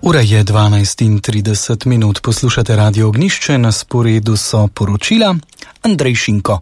Ura je 12:30, poslušate Radio Ognišče, na sporedu so poročila Andrej Šinko.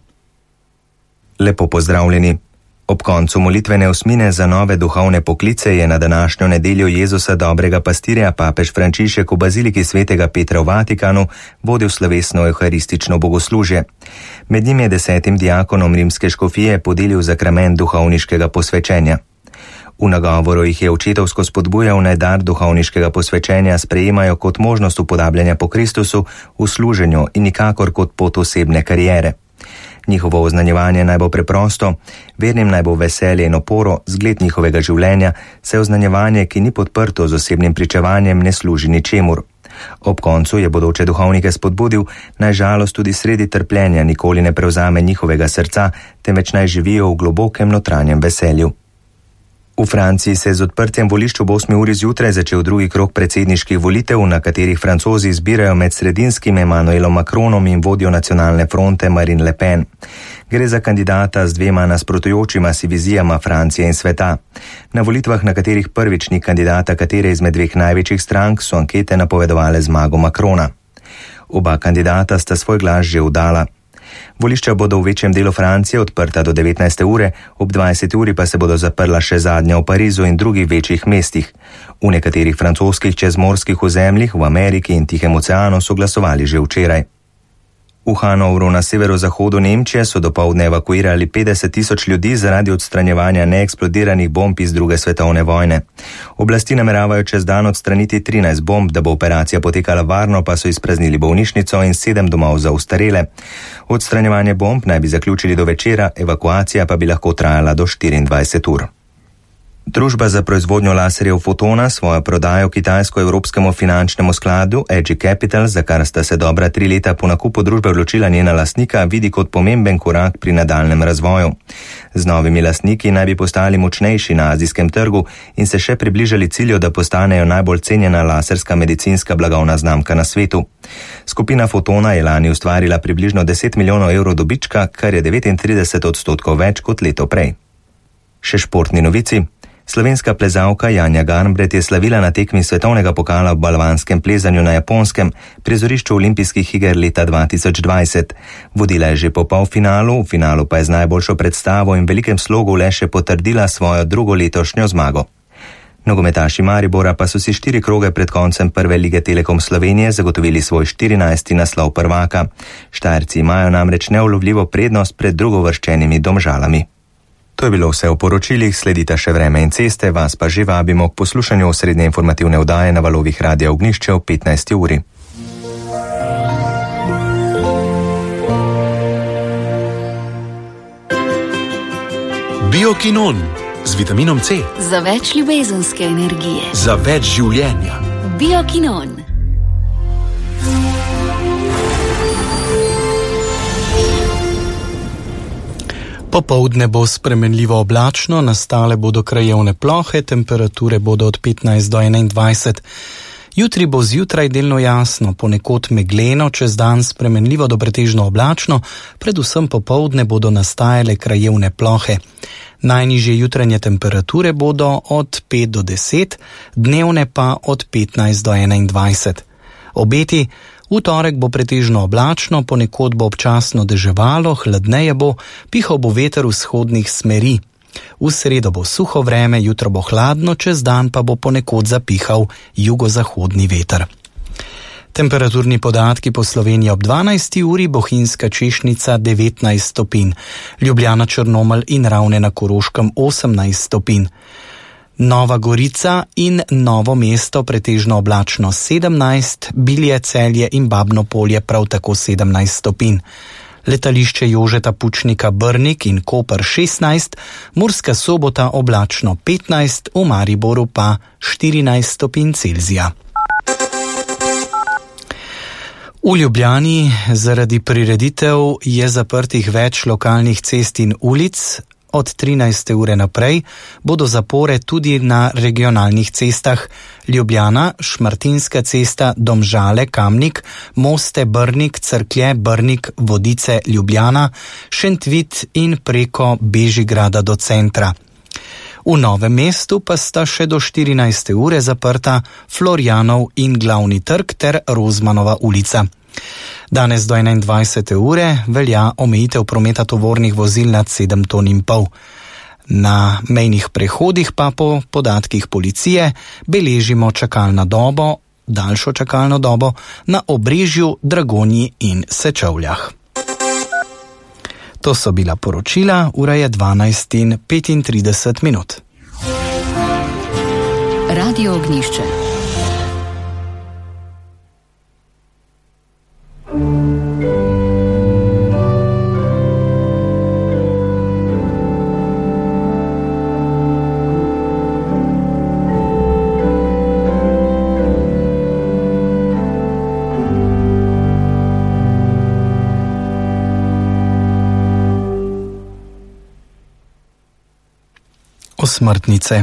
Lepo pozdravljeni. Ob koncu molitvene osmine za nove duhovne poklice je na današnjo nedeljo Jezusa dobrega pastirja papež Frančišek v baziliki svetega Petra v Vatikanu vodil slovesno evharistično bogoslužje. Med njim je 10 diakonom rimske škofije podelil zakrament duhovniškega posvečenja. V nagovoru jih je očetovsko spodbujal, naj dar duhovniškega posvečenja sprejemajo kot možnost upodabljanja po Kristusu v služenju in nikakor kot pot osebne kariere. Njihovo oznanjevanje naj bo preprosto, vernim naj bo veselje in oporo, zgled njihovega življenja, saj oznanjevanje, ki ni podprto z osebnim pričevanjem, ne služi ničemur. Ob koncu je bodoče duhovnike spodbudil, naj žalost tudi sredi trpljenja nikoli ne prevzame njihovega srca, temveč naj živijo v globokem notranjem veselju. V Franciji se je z odprtjem volišč ob 8 uri zjutraj začel drugi krog predsedniških volitev, na katerih Francozi izbirajo med sredinskim Emmanuelom Macronom in vodjo nacionalne fronte Marine Le Pen. Gre za kandidata z dvema nasprotujočima si vizijama Francije in sveta. Na volitvah, na katerih prvič ni kandidata katere izmed dveh največjih strank, so ankete napovedovale zmago Macrona. Oba kandidata sta svoj glas že oddala. Volišča bodo v večjem delu Francije odprta do 19. ure, ob 20. uri pa se bodo zaprla še zadnja v Parizu in drugih večjih mestih. V nekaterih francoskih čezmorskih ozemljih v Ameriki in Tihem oceanu so glasovali že včeraj. V Hanovru na severozahodu Nemčije so dopoldne evakuirali 50.000 ljudi zaradi odstranjevanja neeksplodiranih bomb iz druge svetovne vojne. Oblasti nameravajo čez dan odstraniti 13 bomb, da bo operacija potekala varno, pa so izpraznili bolnišnico in 7 domov za ostarele. Odstranjevanje bomb naj bi zaključili do večera, evakuacija pa bi lahko trajala do 24 ur. Družba za proizvodnjo laserjev Fotona svojo prodajo kitajsko-evropskemu finančnemu skladu Edge Capital, za kar sta se dobra 3 leta po nakupu družbe odločila njena lastnika, vidi kot pomemben korak pri nadaljnem razvoju. Z novimi lastniki naj bi postali močnejši na azijskem trgu in se še približali cilju, da postanejo najbolj cenjena laserska medicinska blagovna znamka na svetu. Skupina Fotona je lani ustvarila približno 10 milijonov evrov dobička, kar je 39% več kot leto prej. Še športni novici. Slovenska plezalka Janja Garnbret je slavila na tekmi svetovnega pokala v balvanskem plezanju na Japonskem, prizorišču olimpijskih iger leta 2020. Vodila je že po polfinalu, v finalu pa je z najboljšo predstavo in velikem slogu le še potrdila svojo drugo letošnjo zmago. Nogometaši Maribora pa so si 4 kroge pred koncem prve lige Telekom Slovenije zagotovili svoj 14. naslov prvaka. Štajerci imajo namreč neulovljivo prednost pred drugovrščenimi Domžalami. To je bilo vse v poročilih, sledita še vreme in ceste, vas pa že vabimo k poslušanju osrednje informativne oddaje na valovih Radia Ognišče ob 15. uri. Biokinon z vitaminom C. Za več ljubezenske energije. Za več življenja. Biokinon. Popoldne bo spremenljivo oblačno, nastale bodo krajevne plohe, temperature bodo od 15 do 21. Jutri bo zjutraj delno jasno, ponekod megleno, čez dan spremenljivo do pretežno oblačno, predvsem popoldne bodo nastajale krajevne plohe. Najnižje jutranje temperature bodo od 5 do 10, dnevne pa od 15 do 21. Obeti: v torek bo pretežno oblačno, ponekod bo občasno deževalo, hladneje bo, pihal bo veter vzhodnih smeri. V sredo bo suho vreme, jutro bo hladno, čez dan pa bo ponekod zapihal jugozahodni veter. Temperaturni podatki po Sloveniji ob 12. uri: Bohinjska Češnica 19 stopinj, Ljubljana, Črnomelj in Ravne na Koroškem 18 stopinj. Nova Gorica in Novo mesto pretežno oblačno 17, Bilje, Celje in Babno Polje prav tako 17 stopinj. Letališče Jožeta Pučnika Brnik in Koper 16, Murska Sobota oblačno 15, v Mariboru pa 14 stopinj Celzija. V Ljubljani zaradi prireditev je zaprtih več lokalnih cest in ulic. Od 13. ure naprej bodo zapore tudi na regionalnih cestah: Ljubljana, Šmartinska cesta, Domžale, Kamnik, Moste, Brnik, Cerklje, Brnik, Vodice, Ljubljana, Šentvid in preko Bežigrada do centra. V Novem mestu pa sta še do 14. ure zaprta Florjanov in Glavni trg ter Rozmanova ulica. Danes do 21. ure velja omejitev prometa tovornih vozil nad 7,5 ton. Na mejnih prehodih pa po podatkih policije beležimo daljšo čakalno dobo na Obrežju, Dragonji in Sečovljah. To so bila poročila, ura je 12:35. Radio Ognjišče. Osmrtnice.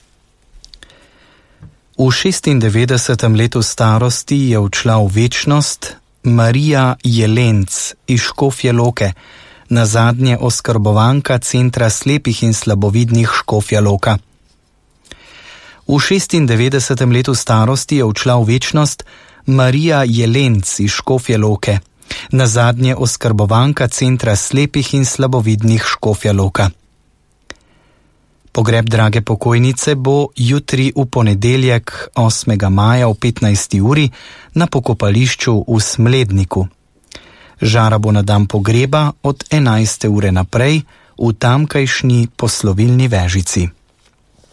V 96. letu starosti je odšla v večnost Marija Jelenc iz Škofje Loke, nazadnje oskrbovanka Centra slepih in slabovidnih Škofja Loka. V 96. letu starosti je odšla v večnost Marija Jelenc iz Škofje Loke, nazadnje oskrbovanka Centra slepih in slabovidnih Škofja Loka. Pogreb drage pokojnice bo jutri v ponedeljek 8. maja v 15. uri na pokopališču v Smledniku. Žara bo na dan pogreba od 11. ure naprej v tamkajšnji poslovilni vežici.